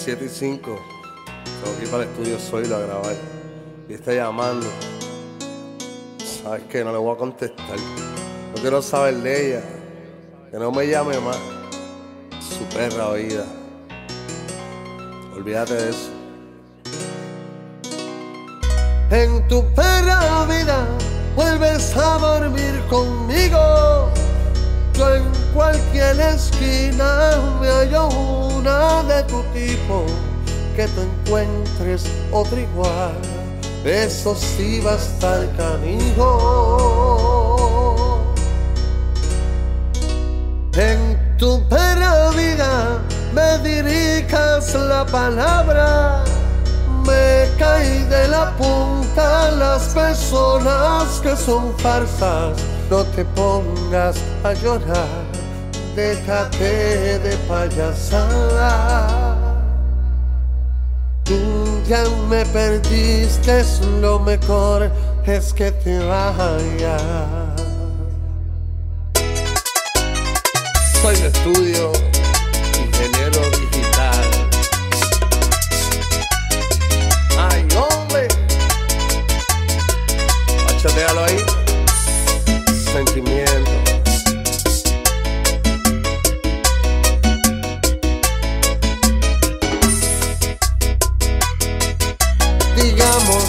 7:05. Tengo que ir para el estudio Zoilo a grabar. Y está llamando. ¿Sabes qué? No le voy a contestar. No quiero saber de ella. Que no me llame más. Su perra oída. Olvídate de eso. En tu perra vida vuelves a dormir conmigo. Yo en cualquier esquina me hallo una de tu tipo. Que tú encuentres otra igual, eso sí va a estar canijo. En tu perra vida me dirijas la palabra. Me caí de la punta las personas que son farsas. No te pongas a llorar, déjate de payasada. Tú ya me perdiste, lo mejor es que te vayas. Soy de estudio, ingeniero digital. Ay, hombre. Bachatealo ahí. Sentimiento. Digamos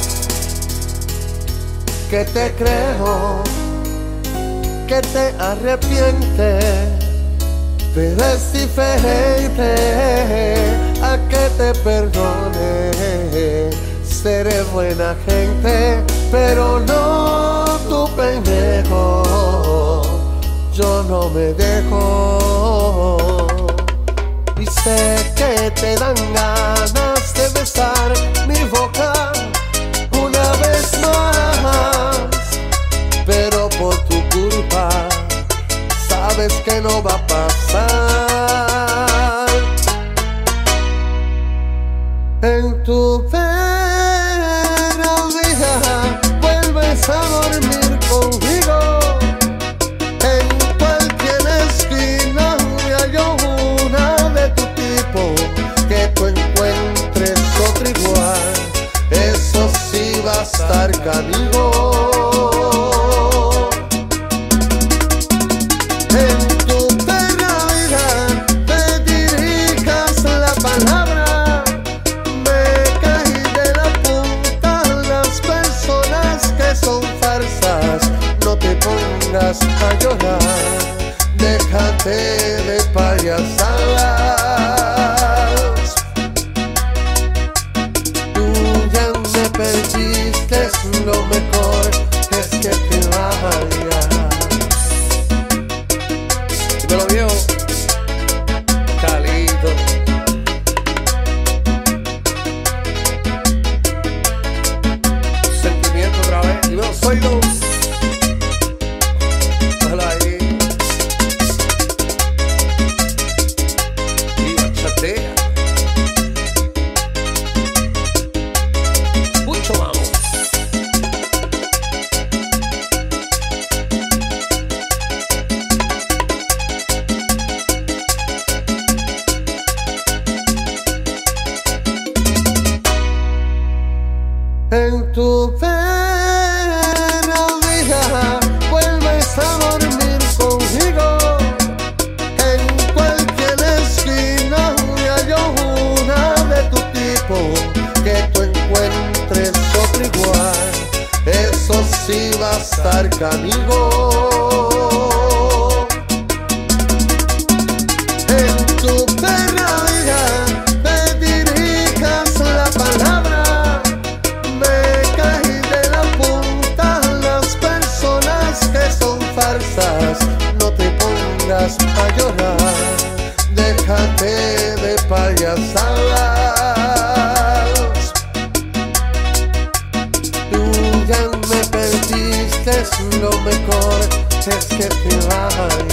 que te creo, que te arrepientes, pero es diferente a que te perdone. Seré buena gente, pero no tu pendejo. Yo no me dejo. Y sé que te dan ganas de besar mi boca una vez más, pero por tu culpa sabes que no va a pasar. En tu perra vida vuelves a dormir conmigo. En cualquier esquina me hallo una de tu tipo. Que tú encuentres otra igual, eso sí va a estar canijo. En tu perra vida me dirijas la palabra. Me caí de la punta las personas que son farsas. No te pongas a llorar, déjate de payasadas. Tú ya me perdiste, lo mejor es que te vayas. Dímelo, viejo. Calito. Sentimiento otra vez. Dímelo, Zoilo. Déjalo ahí. Y bachatea. Mucho vamos. En tu perra vida vuelves a dormir conmigo. En cualquier esquina me hallo una de tu tipo. Que tú encuentres otra igual, eso sí va a estar canijo. En tu perra vida me dirijas la palabra. Me caí de la punta las personas que son farsas. No te pongas a llorar, déjate de payasadas. Tú ya me perdiste, lo mejor es que te vayas.